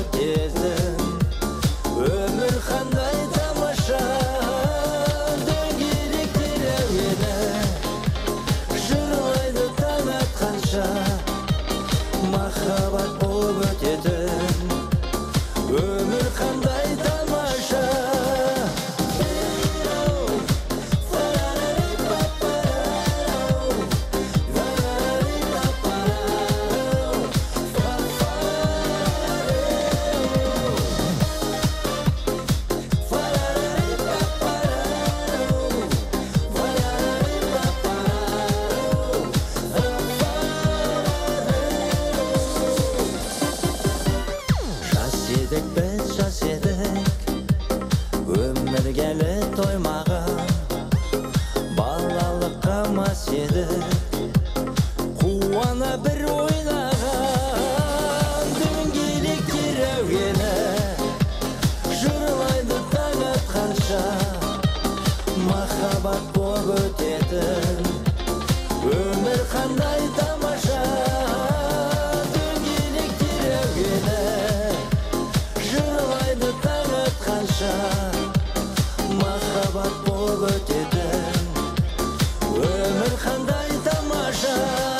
өтесің. Өмір қандай тамаша, дөңгелектер әуені жырлайды таң атқанша. Махаббат болып өтетін өмір қандай тамаша. Біз жас едік, өмір келі тоймаған, балалыққа мас едік, қуана бір ойнаған. Дөңгелектер әуені жырлайды таң атқанша. Махаббат болып өтетін өмір қандай тамаша. Дөңгелектер әуені жырлайды таң атқанша. Махаббат болып өтетін өмір қандай тамаша.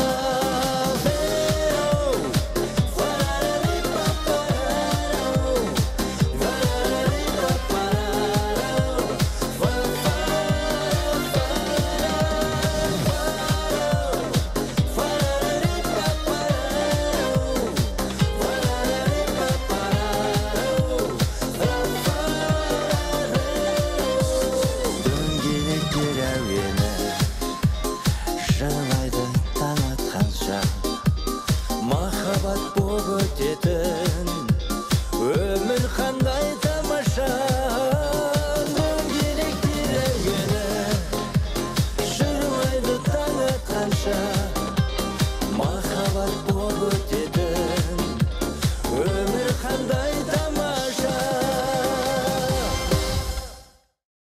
Жырлайды таң атқанша. Махаббат болып өтетін өмір қандай тамаша. Дөңгелектер әуені жырлайды таң атқанша.